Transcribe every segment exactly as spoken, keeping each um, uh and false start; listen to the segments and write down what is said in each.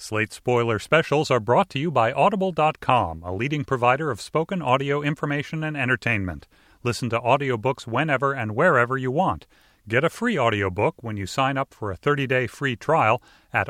Slate Spoiler Specials are brought to you by Audible dot com, a leading provider of spoken audio information and entertainment. Listen to audiobooks whenever and wherever you want. Get a free audiobook when you sign up for a thirty-day free trial at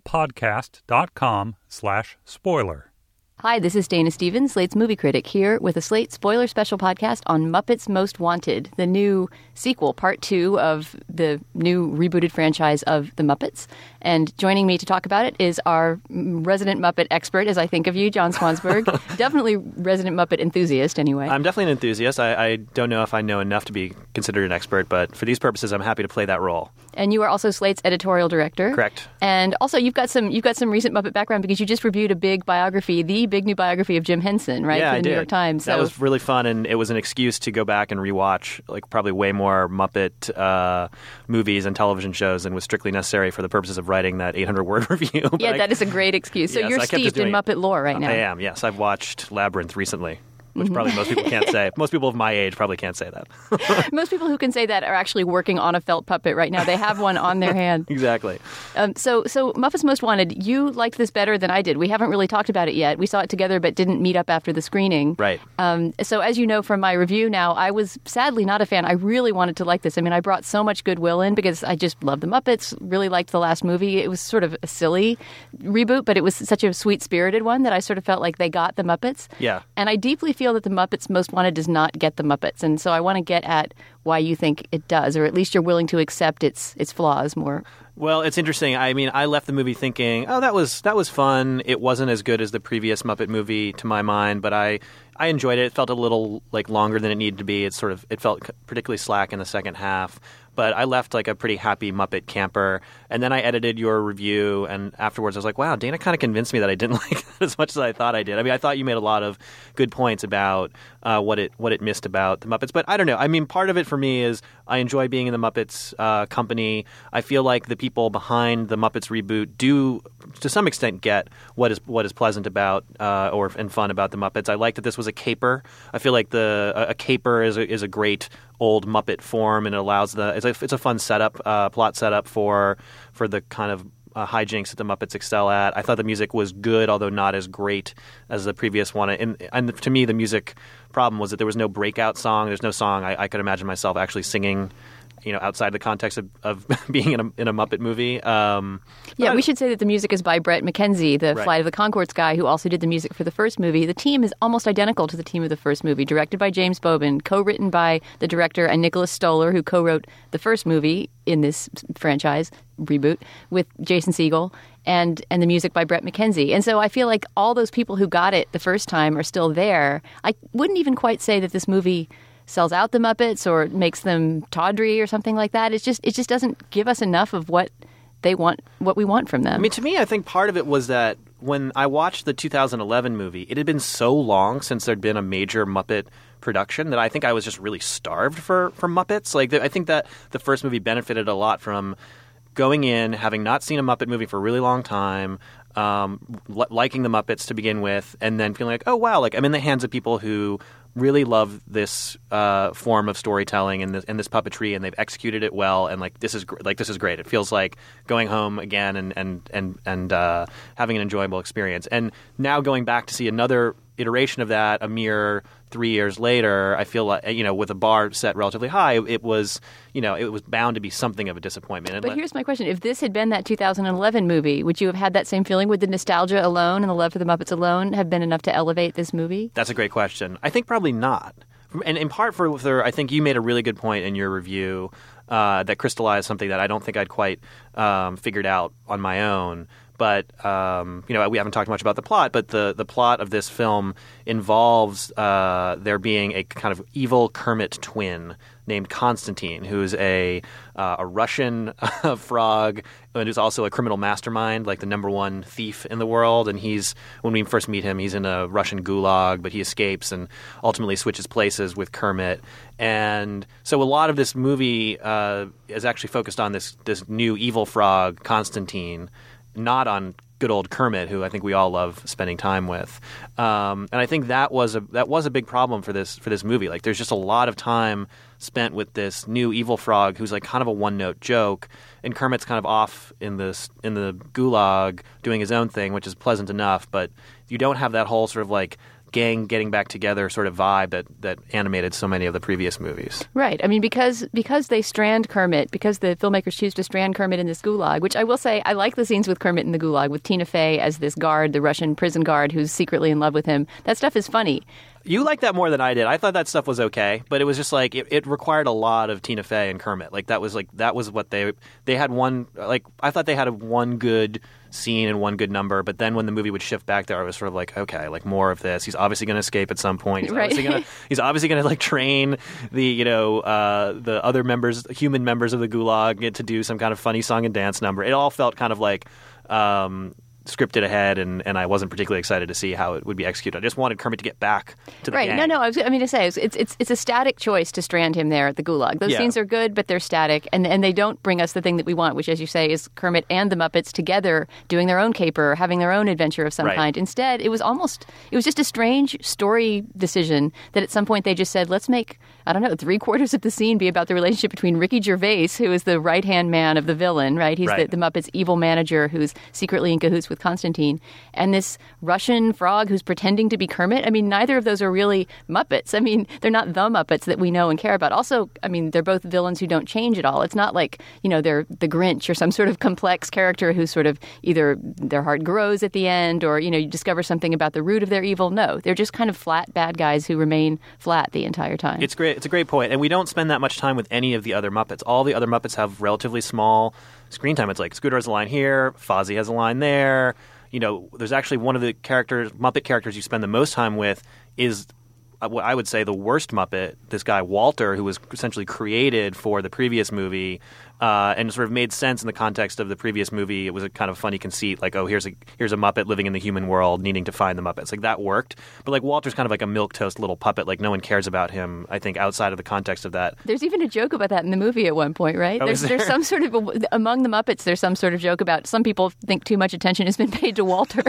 audiblepodcast.com slash spoiler. Hi, this is Dana Stevens, Slate's movie critic, here with a Slate Spoiler Special podcast on Muppets Most Wanted, the new sequel, part two of the new rebooted franchise of The Muppets. And joining me to talk about it is our resident Muppet expert, as I think of you, John Swansburg. Definitely resident Muppet enthusiast, anyway. I'm definitely an enthusiast. I, I don't know if I know enough to be considered an expert, but for these purposes, I'm happy to play that role. And you are also Slate's editorial director. Correct. And also, you've got some you've got some recent Muppet background because you just reviewed a big biography, the big new biography of Jim Henson, right? Yeah, for the I New did. York Times. That so. was really fun, and it was an excuse to go back and rewatch like probably way more Muppet uh, movies and television shows than was strictly necessary for the purposes of writing that eight hundred word review. Yeah, I, that is a great excuse. So yes, you're I kept just steeped in doing Muppet lore right now. I am, yes. I've watched Labyrinth recently. Which probably most people can't say. Most people of my age probably can't say that. Most people who can say that are actually working on a felt puppet right now. They have one on their hand. Exactly. Um, so, so Muppets Most Wanted, you liked this better than I did. We haven't really talked about it yet. We saw it together but didn't meet up after the screening. Right. Um, so as you know from my review now, I was sadly not a fan. I really wanted to like this. I mean, I brought so much goodwill in because I just love the Muppets, really liked the last movie. It was sort of a silly reboot, but it was such a sweet-spirited one that I sort of felt like they got the Muppets. Yeah. And I deeply feel that the Muppets Most Wanted does not get the Muppets. And so I want to get at why you think it does, or at least you're willing to accept its its flaws more. Well, it's interesting. I mean, I left the movie thinking, oh, that was that was fun. It wasn't as good as the previous Muppet movie to my mind, but I, I enjoyed it. It felt a little like longer than it needed to be. It sort of it felt particularly slack in the second half. But I left like a pretty happy Muppet camper. And then I edited your review, and afterwards I was like, wow, Dana kind of convinced me that I didn't like it as much as I thought I did. I mean, I thought you made a lot of good points about uh, what it what it missed about the Muppets. But I don't know. I mean, part of it for me is I enjoy being in the Muppets uh, company. I feel like the people behind the Muppets reboot do, to some extent, get what is what is pleasant about uh, or and fun about the Muppets. I like that this was a caper. I feel like the a, a caper is a, is a great old Muppet form, and it allows the it's a, it's a fun setup, uh, plot setup for for the kind of uh, hijinks that the Muppets excel at. I thought the music was good, although not as great as the previous one. And, and to me, the music problem was that there was no breakout song. There's no song I, I could imagine myself actually singing, you know, outside the context of, of being in a, in a Muppet movie. Um, yeah, we should say that the music is by Brett McKenzie, the right. Flight of the Conchords guy who also did the music for the first movie. The team is almost identical to the team of the first movie, directed by James Bobin, co-written by the director and Nicholas Stoller, who co-wrote the first movie in this franchise reboot with Jason Segel, and and the music by Brett McKenzie. And so I feel like all those people who got it the first time are still there. I wouldn't even quite say that this movie sells out the Muppets or makes them tawdry or something like that. It's just it just doesn't give us enough of what they want, what we want from them. I mean, to me, I think part of it was that when I watched the two thousand eleven movie, it had been so long since there'd been a major Muppet production that I think I was just really starved for, for Muppets. Like, I think that the first movie benefited a lot from going in, having not seen a Muppet movie for a really long time, um, li- liking the Muppets to begin with, and then feeling like, oh, wow, like I'm in the hands of people who really love this uh, form of storytelling and this, and this puppetry, and they've executed it well. And like this is gr- like this is great. It feels like going home again and and and and uh, having an enjoyable experience. And now going back to see another iteration of that a mere three years later, I feel like, you know, with a bar set relatively high, it was, you know, it was bound to be something of a disappointment. And but let- here's my question. If this had been that two thousand eleven movie, would you have had that same feeling? Would the nostalgia alone and the love for the Muppets alone have been enough to elevate this movie? That's a great question. I think probably not. And in part for, for I think you made a really good point in your review uh, that crystallized something that I don't think I'd quite um, figured out on my own. But, um, you know, we haven't talked much about the plot, but the, the plot of this film involves uh, there being a kind of evil Kermit twin named Konstantin, who's a uh, a Russian frog and who's also a criminal mastermind, like the number one thief in the world. And he's, when we first meet him, he's in a Russian gulag, but he escapes and ultimately switches places with Kermit. And so a lot of this movie uh, is actually focused on this this new evil frog, Konstantin, not on good old Kermit, who I think we all love spending time with. Um, and I think that was a that was a big problem for this for this movie. Like, there's just a lot of time spent with this new evil frog who's like kind of a one note joke, and Kermit's kind of off in this in the gulag doing his own thing, which is pleasant enough. But you don't have that whole sort of like gang getting back together sort of vibe that, that animated so many of the previous movies. Right. I mean, because because they strand Kermit, because the filmmakers choose to strand Kermit in this gulag, which I will say, I like the scenes with Kermit in the gulag, with Tina Fey as this guard, the Russian prison guard who's secretly in love with him. That stuff is funny. You like that more than I did. I thought that stuff was okay, but it was just like it, it required a lot of Tina Fey and Kermit. Like that was like that was what they they had one like I thought they had a one good scene and one good number, but then when the movie would shift back there, I was sort of like, okay, like more of this. He's obviously going to escape at some point. He's right. obviously going to he's obviously going to like train the you know uh, the other members, human members of the gulag to do some kind of funny song and dance number. It all felt kind of like. Um, scripted ahead, and, and I wasn't particularly excited to see how it would be executed. I just wanted Kermit to get back to the right. gang. No, no. I was. I mean to say it's it's it's a static choice to strand him there at the gulag. Those Yeah. scenes are good, but they're static, and and they don't bring us the thing that we want, which, as you say, is Kermit and the Muppets together doing their own caper, having their own adventure of some Right. kind. Instead, it was almost it was just a strange story decision that at some point they just said, let's make I don't know three quarters of the scene be about the relationship between Ricky Gervais, who is the right hand man of the villain, right? He's Right. the, the Muppets' evil manager who's secretly in cahoots with Constantine. And this Russian frog who's pretending to be Kermit. I mean, neither of those are really Muppets. I mean, they're not the Muppets that we know and care about. Also, I mean, they're both villains who don't change at all. It's not like, you know, they're the Grinch or some sort of complex character who sort of either their heart grows at the end or, you know, you discover something about the root of their evil. No, they're just kind of flat bad guys who remain flat the entire time. It's great. It's a great point. And we don't spend that much time with any of the other Muppets. All the other Muppets have relatively small screen time. It's like Scooter has a line here, Fozzie has a line there. You know, there's actually one of the characters, Muppet characters you spend the most time with is what I would say the worst Muppet, this guy Walter, who was essentially created for the previous movie uh, and sort of made sense in the context of the previous movie. It was a kind of funny conceit, like, oh, here's a here's a Muppet living in the human world needing to find the Muppets. Like, that worked. But, like, Walter's kind of like a milquetoast little puppet. Like, no one cares about him, I think, outside of the context of that. There's even a joke about that in the movie at one point, right? Oh, there's, is there? there's some sort of, a, among the Muppets, there's some sort of joke about some people think too much attention has been paid to Walter.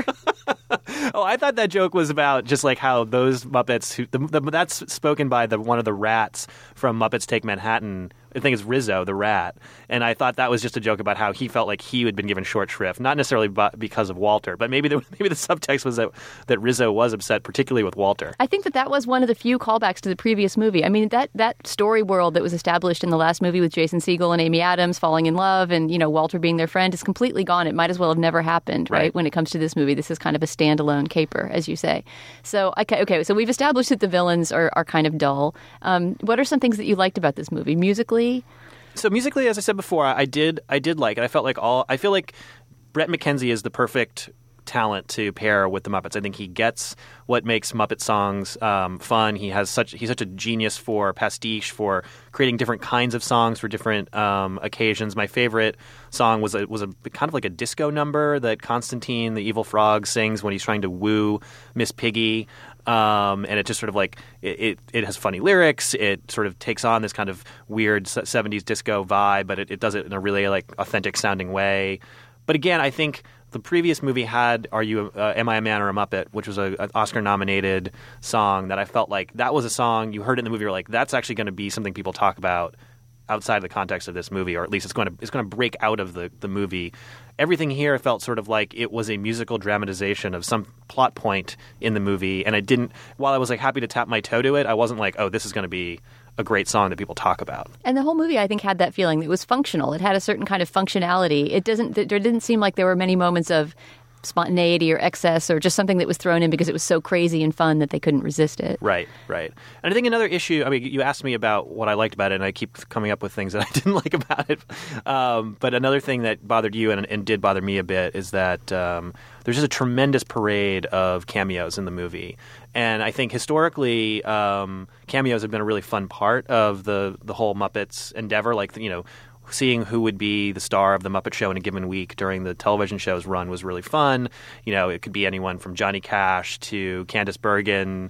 Oh, I thought that joke was about just like how those Muppets, who, the, the, that's spoken by the one of the rats from Muppets Take Manhattan. I think it's Rizzo, the rat. And I thought that was just a joke about how he felt like he had been given short shrift, not necessarily bu- because of Walter, but maybe the, maybe the subtext was that, that Rizzo was upset, particularly with Walter. I think that that was one of the few callbacks to the previous movie. I mean, that, that story world that was established in the last movie with Jason Segel and Amy Adams falling in love and, you know, Walter being their friend is completely gone. It might as well have never happened, right? Right. When it comes to this movie, this is kind of a standalone caper, as you say. So, okay, okay so we've established that the villains are, are kind of dull. Um, what are some things that you liked about this movie? Musically? So musically, as I said before, I did I did like it. I felt like all I feel like Brett McKenzie is the perfect talent to pair with the Muppets. I think he gets what makes Muppet songs um, fun. He has such he's such a genius for pastiche, for creating different kinds of songs for different um, occasions. My favorite song was a, was a kind of like a disco number that Constantine, the evil frog, sings when he's trying to woo Miss Piggy. Um, and it just sort of like it, it, it has funny lyrics. It sort of takes on this kind of weird seventies disco vibe, but it, it does it in a really like authentic sounding way. But again, I think the previous movie had "Are You uh, Am I a Man or a Muppet," which was a, an Oscar-nominated song that I felt like that was a song you heard it in the movie. You're like, that's actually going to be something people talk about outside of the context of this movie, or at least it's going to it's going to break out of the, the movie. Everything here felt sort of like it was a musical dramatization of some plot point in the movie, and I didn't. While I was like happy to tap my toe to it, I wasn't like, oh, this is going to be a great song that people talk about. And the whole movie, I think, had that feeling. It was functional. It had a certain kind of functionality. It doesn't. There didn't seem like there were many moments of spontaneity or excess or just something that was thrown in because it was so crazy and fun that they couldn't resist it. Right, right. And I think another issue, I mean, you asked me about what I liked about it, and I keep coming up with things that I didn't like about it. Um, but another thing that bothered you and, and did bother me a bit is that um, there's just a tremendous parade of cameos in the movie. And I think historically, um, cameos have been a really fun part of the, the whole Muppets endeavor. Like, you know, seeing who would be the star of the Muppet Show in a given week during the television show's run was really fun. You know, it could be anyone from Johnny Cash to Candice Bergen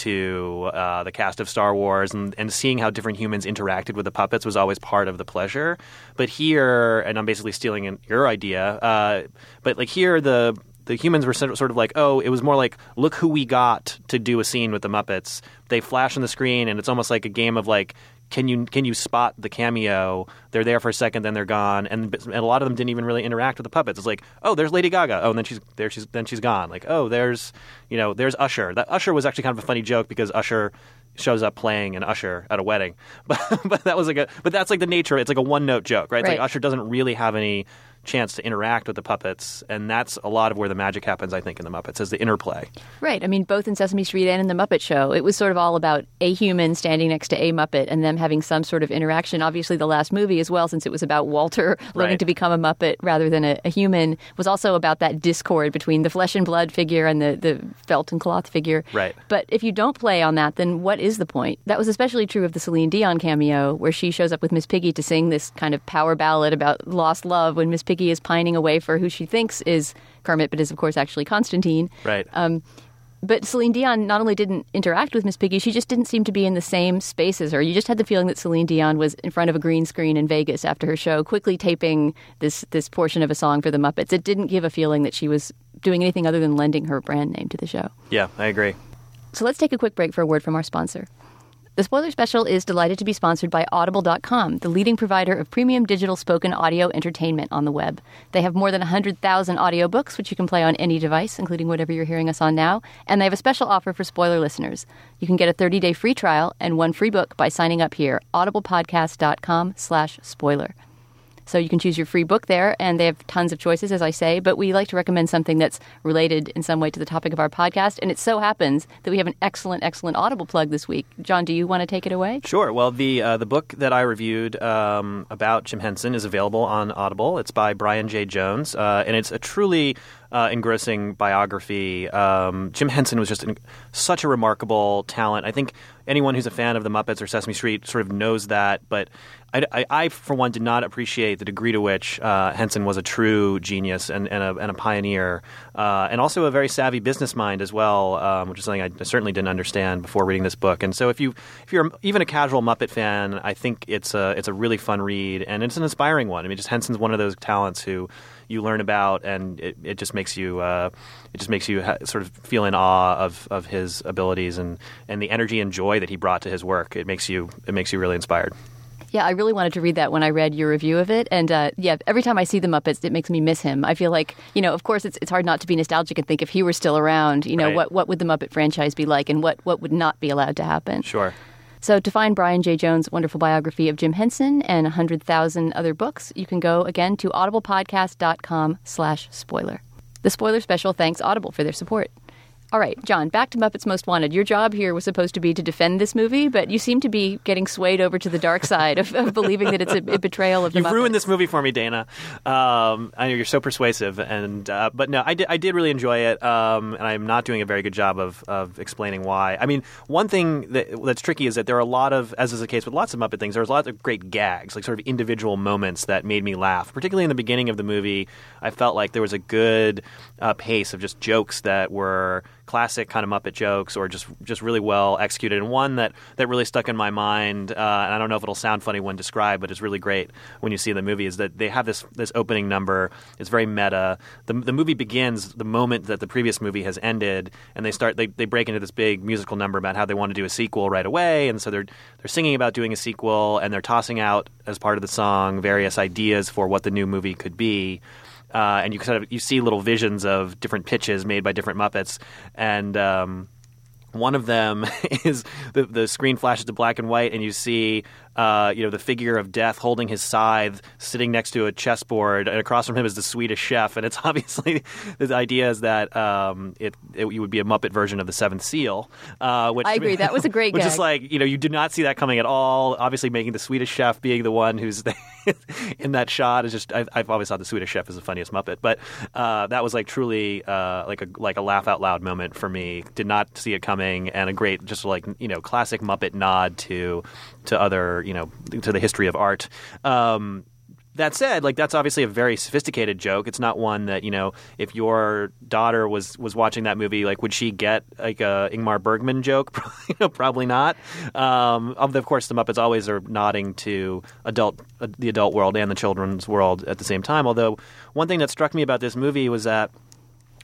to uh, the cast of Star Wars, and, and seeing how different humans interacted with the puppets was always part of the pleasure. But here, and I'm basically stealing your idea, uh, but like here, the the humans were sort of like, oh, it was more like, look who we got to do a scene with the Muppets. They flash on the screen, and it's almost like a game of like, can you can you spot the cameo? They're there for a second, then they're gone, and, and a lot of them didn't even really interact with the puppets. It's like, oh, there's Lady Gaga. Oh, and then she's there. She's then she's gone. Like, oh, there's you know, there's Usher. That Usher was actually kind of a funny joke because Usher shows up playing an usher at a wedding, but but that was like a but that's like the nature. It's like a one note joke, right? It's right. Like Usher doesn't really have any chance to interact with the puppets, and that's a lot of where the magic happens, I think, in the Muppets, is the interplay. Right. I mean, both in Sesame Street and in The Muppet Show, it was sort of all about a human standing next to a Muppet and them having some sort of interaction. Obviously, the last movie as well, since it was about Walter learning right. to become a Muppet rather than a, a human, was also about that discord between the flesh and blood figure and the, the felt and cloth figure. Right. But if you don't play on that, then what is the point? That was especially true of the Celine Dion cameo, where she shows up with Miss Piggy to sing this kind of power ballad about lost love when Miss Piggy is pining away for who she thinks is Kermit, but is, of course, actually Constantine. Right. Um, but Celine Dion not only didn't interact with Miss Piggy, she just didn't seem to be in the same space as her. You just had the feeling that Celine Dion was in front of a green screen in Vegas after her show, quickly taping this, this portion of a song for the Muppets. It didn't give a feeling that she was doing anything other than lending her brand name to the show. Yeah, I agree. So let's take a quick break for a word from our sponsor. The Spoiler Special is delighted to be sponsored by Audible dot com, the leading provider of premium digital spoken audio entertainment on the web. They have more than one hundred thousand audiobooks, which you can play on any device, including whatever you're hearing us on now. And they have a special offer for spoiler listeners. You can get a thirty-day free trial and one free book by signing up here, audiblepodcast.com slash spoiler. So you can choose your free book there, and they have tons of choices, as I say, but we like to recommend something that's related in some way to the topic of our podcast, and it so happens that we have an excellent, excellent Audible plug this week. John, do you want to take it away? Sure. Well, the uh, the book that I reviewed um, about Jim Henson is available on Audible. It's by Brian J. Jones, uh, and it's a truly uh, engrossing biography. Um, Jim Henson was just an, such a remarkable talent. I think anyone who's a fan of the Muppets or Sesame Street sort of knows that, but I, I, I, for one, did not appreciate the degree to which uh, Henson was a true genius and, and, a, and a pioneer, uh, and also a very savvy business mind as well, um, which is something I certainly didn't understand before reading this book. And so, if you if you're even a casual Muppet fan, I think it's a it's a really fun read, and it's an inspiring one. I mean, just Henson's one of those talents who you learn about, and it, it just makes you uh, it just makes you ha- sort of feel in awe of, of his abilities and, and the energy and joy that he brought to his work. It makes you it makes you really inspired. Yeah, I really wanted to read that when I read your review of it. And uh, yeah, every time I see the Muppets, it makes me miss him. I feel like, you know, of course, it's it's hard not to be nostalgic and think if he were still around, you know, Right. what, what would the Muppet franchise be like and what, what would not be allowed to happen? Sure. So to find Brian J. Jones' wonderful biography of Jim Henson and one hundred thousand other books, you can go again to audiblepodcast.com slash spoiler. The Spoiler Special thanks Audible for their support. All right, John, back to Muppets Most Wanted. Your job here was supposed to be to defend this movie, but you seem to be getting swayed over to the dark side of, of believing that it's a, a betrayal of the You've Muppets. ruined this movie for me, Dana. Um, I know you're so persuasive, and uh, but no, I did, I did really enjoy it, um, and I'm not doing a very good job of, of explaining why. I mean, one thing that, that's tricky is that there are a lot of, as is the case with lots of Muppet things, there's lots of great gags, like sort of individual moments that made me laugh. Particularly in the beginning of the movie, I felt like there was a good uh, pace of just jokes that were classic kind of Muppet jokes, or just just really well executed. And one that, that really stuck in my mind, uh, and I don't know if it'll sound funny when described, but it's really great when you see the movie, is that they have this this opening number. It's very meta. The the movie begins the moment that the previous movie has ended, and they start they, they break into this big musical number about how they want to do a sequel right away. And so they're they're singing about doing a sequel, and they're tossing out as part of the song various ideas for what the new movie could be. Uh, and you kind of you see little visions of different pitches made by different Muppets, and um, one of them is the, the screen flashes to black and white, and you see uh, you know the figure of Death holding his scythe, sitting next to a chessboard, and across from him is the Swedish Chef. And it's obviously the idea is that um, it, it you would be a Muppet version of the Seventh Seal. Uh, which I agree. That was a great Which gag. is like, you know, you did not see that coming at all. Obviously, making the Swedish Chef being the one who's in that shot is just. I've, I've always thought the Swedish Chef is the funniest Muppet, but uh, that was like truly uh, like a like a laugh out loud moment for me. Did not see it coming, and a great just like you know classic Muppet nod to to other you know to the history of art. Um, That said, like that's obviously a very sophisticated joke. It's not one that, you know, if your daughter was, was watching that movie, like would she get like a Ingmar Bergman joke? you know, probably not. Um, of course, the Muppets always are nodding to adult uh, the adult world and the children's world at the same time. Although one thing that struck me about this movie was that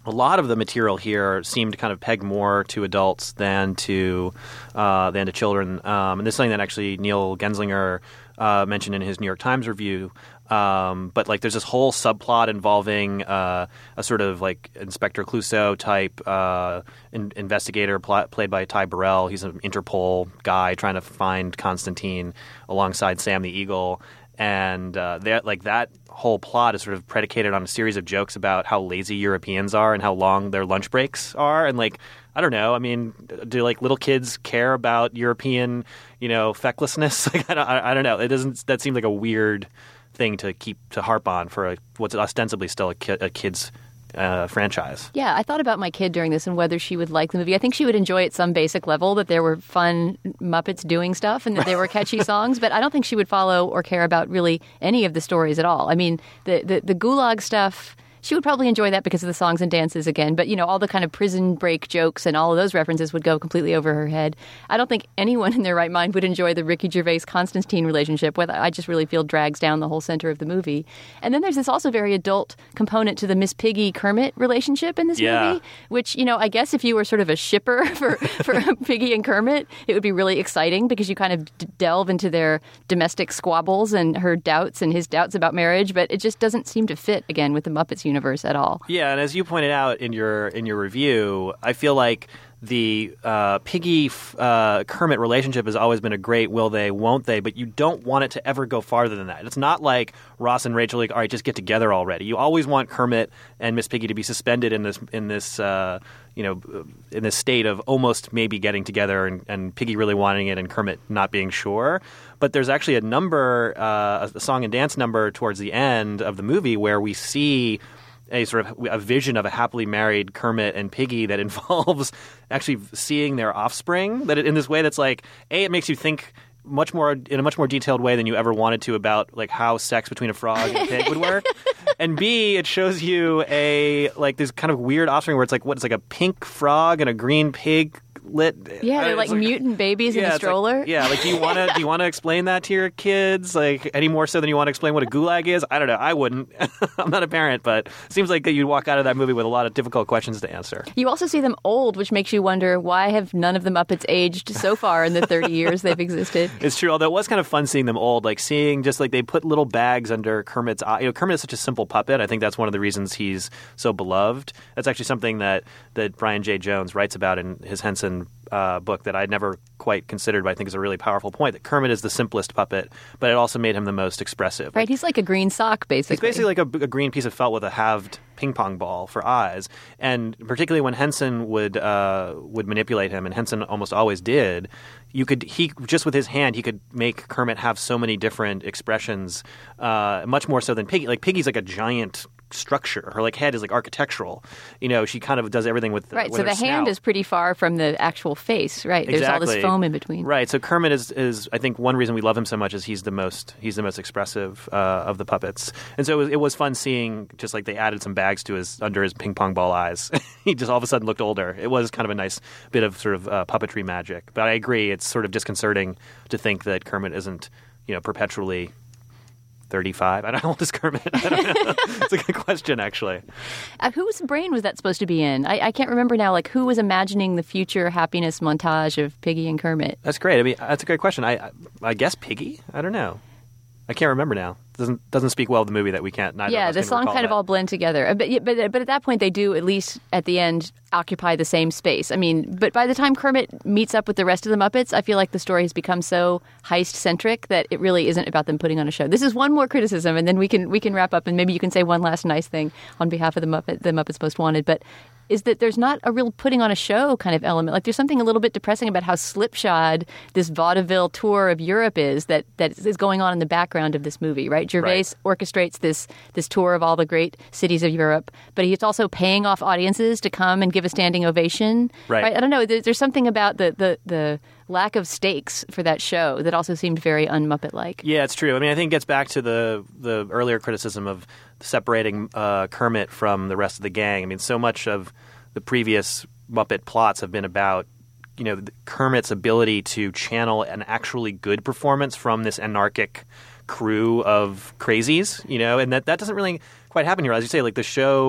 a lot of the material here seemed to kind of peg more to adults than to uh, than to children. Um, and this is something that actually Neil Genslinger uh, mentioned in his New York Times review. Um, but like, there's this whole subplot involving uh, a sort of like Inspector Clouseau type uh, in- investigator pl- played by Ty Burrell. He's an Interpol guy trying to find Constantine alongside Sam the Eagle. And uh, that, like that whole plot is sort of predicated on a series of jokes about how lazy Europeans are and how long their lunch breaks are. And like, I don't know. I mean, do like little kids care about European, you know, fecklessness? Like, I don't, I, I don't know. It doesn't. That seems like a weird thing to keep to harp on for a, what's ostensibly still a, ki- a kid's uh, franchise. Yeah, I thought about my kid during this and whether she would like the movie. I think she would enjoy at some basic level that there were fun Muppets doing stuff and that they were catchy songs, but I don't think she would follow or care about really any of the stories at all. I mean, the the, the Gulag stuff, she would probably enjoy that because of the songs and dances again. But, you know, all the kind of prison break jokes and all of those references would go completely over her head. I don't think anyone in their right mind would enjoy the Ricky Gervais-Constantine relationship, whether I just really feel drags down the whole center of the movie. And then there's this also very adult component to the Miss Piggy-Kermit relationship in this yeah. movie, which, you know, I guess if you were sort of a shipper for, for Piggy and Kermit, it would be really exciting because you kind of d- delve into their domestic squabbles and her doubts and his doubts about marriage. But it just doesn't seem to fit, again, with the Muppets universe. universe at all. Yeah, and as you pointed out in your in your review, I feel like the uh, Piggy uh, Kermit relationship has always been a great will they, won't they, but you don't want it to ever go farther than that. It's not like Ross and Rachel, like, all right, just get together already. You always want Kermit and Miss Piggy to be suspended in this in this uh, you know in this state of almost maybe getting together, and, and Piggy really wanting it and Kermit not being sure. But there's actually a number, uh, a song and dance number towards the end of the movie where we see a sort of a vision of a happily married Kermit and Piggy that involves actually seeing their offspring. That in this way, that's like, A, it makes you think much more in a much more detailed way than you ever wanted to about like how sex between a frog and a pig would work. And B, it shows you a like this kind of weird offspring where it's like what it's like a pink frog and a green pig. Lit. Yeah, they're like, like mutant babies yeah, in a stroller. Like, yeah, like do you want to do you want to explain that to your kids like any more so than you want to explain what a gulag is? I don't know. I wouldn't. I'm not a parent, but it seems like that you'd walk out of that movie with a lot of difficult questions to answer. You also see them old, which makes you wonder why have none of the Muppets aged so far in the thirty years they've existed. It's true. Although it was kind of fun seeing them old, like seeing just like they put little bags under Kermit's eye. You know, Kermit is such a simple puppet. I think that's one of the reasons he's so beloved. That's actually something that that Brian J. Jones writes about in his Henson Uh, book that I'd never quite considered, but I think is a really powerful point, that Kermit is the simplest puppet, but it also made him the most expressive. Right, like, he's like a green sock, basically. He's basically like a, a green piece of felt with a halved ping pong ball for eyes. And particularly when Henson would uh, would manipulate him, and Henson almost always did, you could he just with his hand he could make Kermit have so many different expressions, uh, much more so than Piggy. Like Piggy's like a giant structure. Her like head is like architectural. You know, she kind of does everything with the, right. with So her the hand snout. is pretty far from the actual face. Right. There's Exactly. all this foam in between. Right. So Kermit is, is I think one reason we love him so much is he's the most he's the most expressive uh, of the puppets. And so it was, it was fun seeing just like they added some bags to his under his ping pong ball eyes. He just all of a sudden looked older. It was kind of a nice bit of sort of uh, puppetry magic. But I agree, it's sort of disconcerting to think that Kermit isn't, you know, perpetually thirty-five. I don't know how old is Kermit. I don't know. It's a good question, actually. Uh, whose brain was that supposed to be in? I, I can't remember now. Like, who was imagining the future happiness montage of Piggy and Kermit? That's great. I mean, that's a great question. I I, I guess Piggy? I don't know. I can't remember now. Doesn't doesn't speak well of the movie that we can't. Neither Yeah, of us the can song recall kind that. of all blend together. Uh, But, yeah, but but at that point, they do at least at the end occupy the same space. I mean, but by the time Kermit meets up with the rest of the Muppets, I feel like the story has become so heist centric that it really isn't about them putting on a show. This is one more criticism, and then we can we can wrap up, and maybe you can say one last nice thing on behalf of the Muppet the Muppets Most Wanted, but. Is that there's not a real putting on a show kind of element. Like there's something a little bit depressing about how slipshod this vaudeville tour of Europe is that, that is going on in the background of this movie, right? Gervais Right. orchestrates this this tour of all the great cities of Europe, but he's also paying off audiences to come and give a standing ovation. Right. I don't know. There, there's something about the, the, the lack of stakes for that show that also seemed very un-Muppet-like. Yeah, it's true. I mean, I think it gets back to the the earlier criticism of separating uh, Kermit from the rest of the gang. I mean, so much of the previous Muppet plots have been about, you know, Kermit's ability to channel an actually good performance from this anarchic crew of crazies, you know, and that, that doesn't really quite happen here. As you say, like the show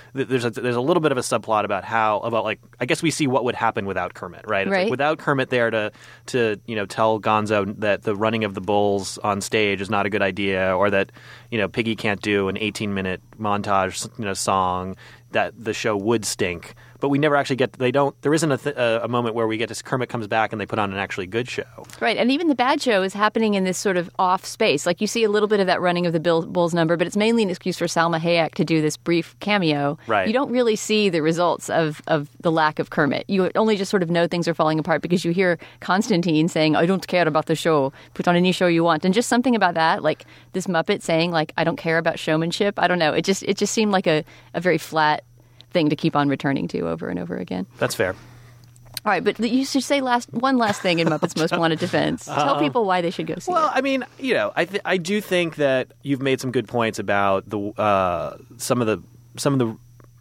th- there's a, there's a little bit of a subplot about how about like I guess we see what would happen without Kermit, right? It's Right. like without Kermit there to to you know tell Gonzo that the running of the bulls on stage is not a good idea, or that you know Piggy can't do an eighteen minute montage you know song, that the show would stink. But we never actually get. They don't. There isn't a, th- a moment where we get to Kermit comes back and they put on an actually good show. Right, and even the bad show is happening in this sort of off space. Like you see a little bit of that running of the Bill, Bulls number, but it's mainly an excuse for Salma Hayek to do this brief cameo. Right. You don't really see the results of, of the lack of Kermit. You only just sort of know things are falling apart because you hear Constantine saying, "I don't care about the show. Put on any show you want." And just something about that, like this Muppet saying, like, "I don't care about showmanship." I don't know. It just it just seemed like a, a very flat thing to keep on returning to over and over again. That's fair. All right, but you should say last one last thing in Muppets Most Wanted Defense. Tell people why they should go see Well, it. I mean, you know, I th- I do think that you've made some good points about the uh, some of the some of the.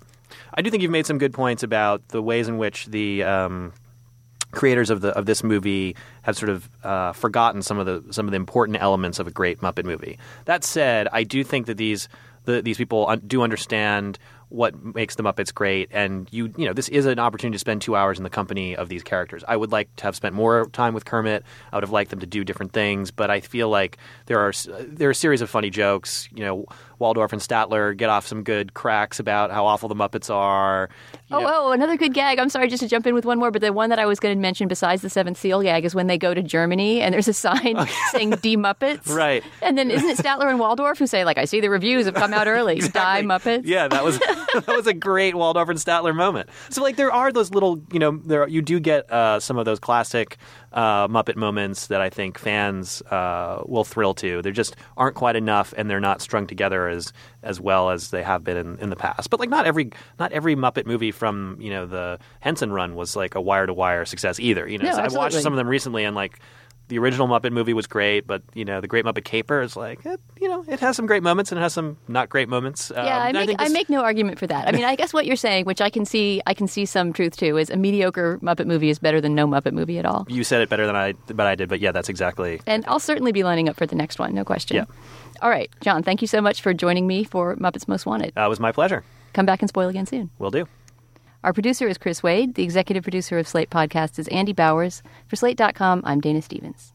I do think you've made some good points about the ways in which the um, creators of the of this movie have sort of uh, forgotten some of the some of the important elements of a great Muppet movie. That said, I do think that these the, these people un- do understand what makes the Muppets great, and you you know this is an opportunity to spend two hours in the company of these characters. I would like to have spent more time with Kermit. I would have liked them to do different things, but I feel like there are there are a series of funny jokes. You know, Waldorf and Statler get off some good cracks about how awful the Muppets are. You Oh, know- oh, another good gag. I'm sorry just to jump in with one more, but the one that I was going to mention besides the Seventh Seal gag is when they go to Germany and there's a sign saying "Die Muppets." Right. And then isn't it Statler and Waldorf who say, like, "I see the reviews have come out early. Die Muppets." Yeah, that was that was a great Waldorf and Statler moment. So like there are those little, you know, there you do get uh, some of those classic uh, Muppet moments that I think fans uh, will thrill to. There just aren't quite enough, and they're not strung together as as well as they have been in, in the past. But like not every not every Muppet movie from you know the Henson run was like a wire to wire success either. You know, No, so I've watched absolutely. some of them recently, and like. The original Muppet movie was great, but you know the Great Muppet Caper is like it, you know it has some great moments and it has some not great moments. Um, Yeah, I and make think I this- make no argument for that. I mean, I guess what you're saying, which I can see, I can see some truth to, is a mediocre Muppet movie is better than no Muppet movie at all. You said it better than I, but I did. But yeah, that's exactly. And I'll certainly be lining up for the next one, no question. Yeah. All right, John, thank you so much for joining me for Muppets Most Wanted. Uh, it was my pleasure. Come back and spoil again soon. Will do. Our producer is Chris Wade. The executive producer of Slate Podcasts is Andy Bowers. For Slate dot com, I'm Dana Stevens.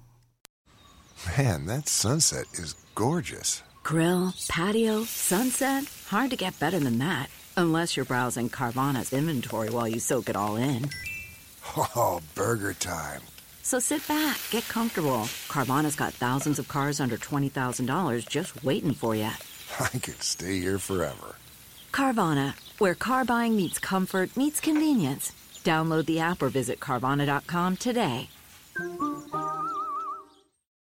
Man, that sunset is gorgeous. Grill, patio, sunset. Hard to get better than that. Unless you're browsing Carvana's inventory while you soak it all in. Oh, burger time. So sit back, get comfortable. Carvana's got thousands of cars under twenty thousand dollars just waiting for you. I could stay here forever. Carvana, where car buying meets comfort, meets convenience. Download the app or visit Carvana dot com today.